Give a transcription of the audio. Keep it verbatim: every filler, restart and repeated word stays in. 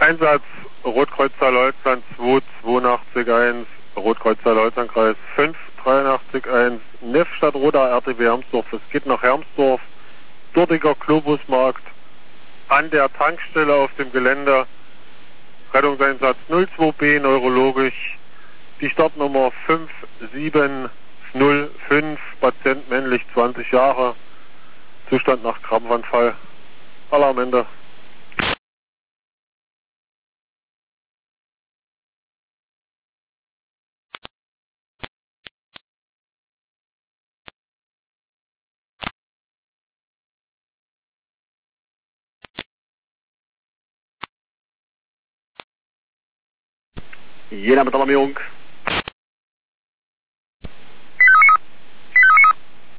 Einsatz Rotkreuzer Leutnant zwei zweiundachtzig eins, Rotkreuzer Leutenantkreis fünf dreiundachtzig eins, N I F Stadt Roda R T W Hermsdorf. Es geht nach Hermsdorf, dortiger Globusmarkt, an der Tankstelle auf dem Gelände, Rettungseinsatz null zwei B neurologisch, die Startnummer fünf sieben null fünf, Patient männlich zwanzig Jahre, Zustand nach Krampfanfall, Alarmende. Jena mit Alarmierung.